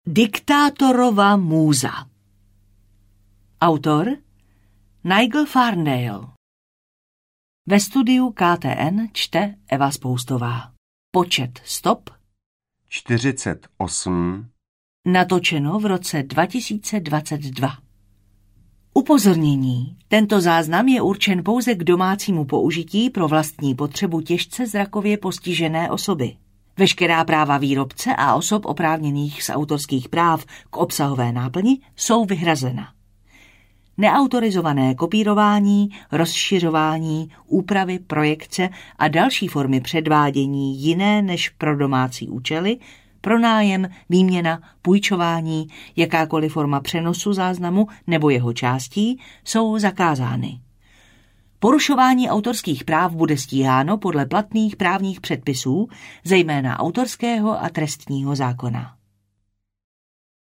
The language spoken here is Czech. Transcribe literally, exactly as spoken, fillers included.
Diktátorova můza. Autor Nigel Farndale. Ve studiu K T N čte Eva Spoustová. Počet stop čtyřicet osm. Natočeno v roce dva tisíce dvacet dva. Upozornění. Tento záznam je určen pouze k domácímu použití pro vlastní potřebu těžce zrakově postižené osoby. Veškerá práva výrobce a osob oprávněných z autorských práv k obsahové náplni jsou vyhrazena. Neautorizované kopírování, rozšiřování, úpravy, projekce a další formy předvádění jiné než pro domácí účely, pronájem, výměna, půjčování, jakákoliv forma přenosu záznamu nebo jeho částí jsou zakázány. Porušování autorských práv bude stíháno podle platných právních předpisů, zejména autorského a trestního zákona.